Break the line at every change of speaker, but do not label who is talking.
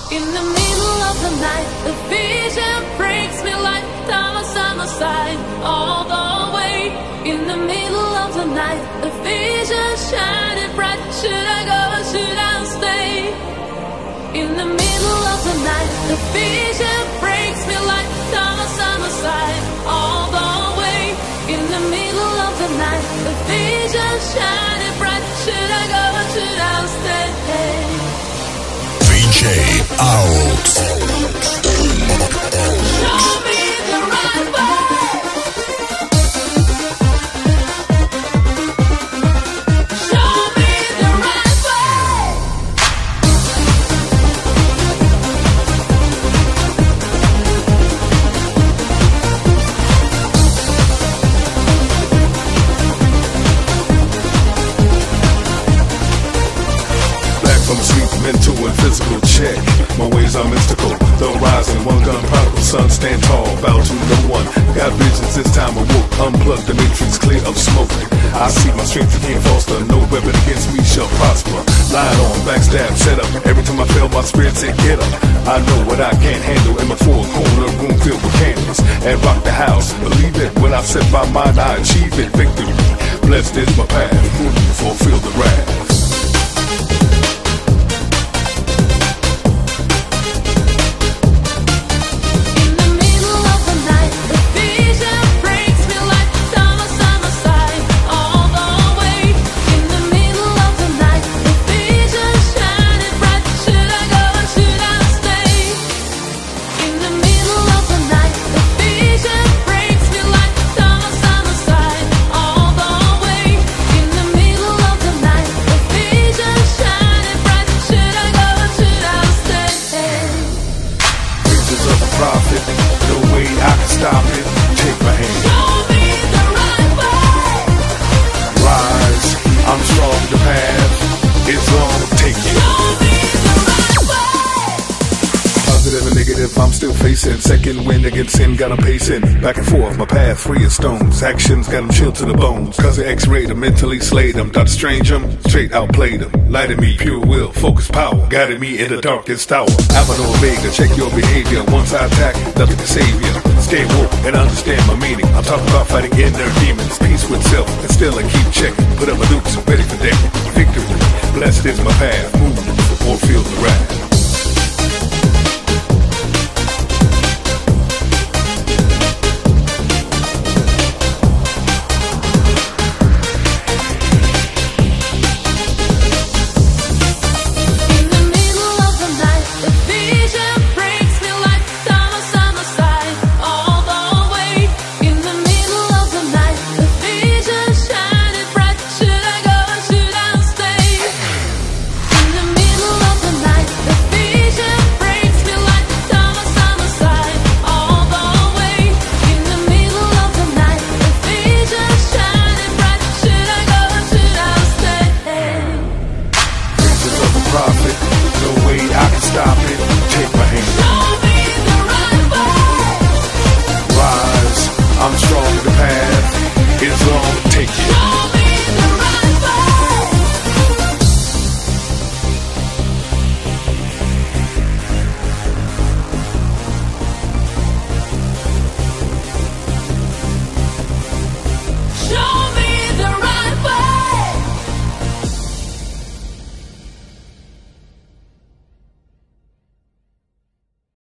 In the middle of the night, the vision breaks me like Thomas on the side, all the way. In the middle of the night, the vision shining bright. Should I go or should I stay? In the middle of the night, the vision breaks me like Thomas on the side, all the way. In the middle of the night, the vision shining bright. Should I go or should I stay?
DJ Out.
Show me the right way. Show me the right way.
Back from sleep, mental and physical check. My ways are mystical, though rising, one gun prodigal son, stand tall, bow to no one. Got visions this time awoke, unplugged the matrix clear of smoke. I see my strength can't foster, no weapon against me shall prosper. Lied on, backstab, set up, every time I fail my spirit say get up. I know what I can't handle in my four-corner room filled with candles. And rock the house, believe it, when I set my mind I achieve it, victory. Blessed is my path, fulfill the wrath.
In the middle of the night, the vision breaks me like Thomas on the side, all the way. In the middle of the night, the vision shining bright. Should I go or should I stay? In the middle of the night, the vision breaks me like Thomas on the side, all the way. In the middle of the night, the vision shining bright. Should I go or should I stay?
Preachers of the prophet, no way I can stop it. Take my hand,
Show me the right way.
rise, I'm strong, the path is long, take it.
Show me the right way.
Positive and negative, I'm still facing. Second wind against sin, got 'em pacing. Back and forth, my path free as stones. Actions got 'em chilled to the bones. Cause the X-rayed 'em, mentally slayed 'em. Dr. Strange 'em, straight outplayed 'em. Lighted me, pure will, focus power. Guided me in the darkest hour. Alpha and Omega, check your behavior. Once I attack, nothing can save you. Stay woke and understand my meaning. I'm talking about fighting inner demons. Peace with self, and still I keep checking. Put up my dukes, ready for death. Victory, blessed is my path. Move or feel the wrath.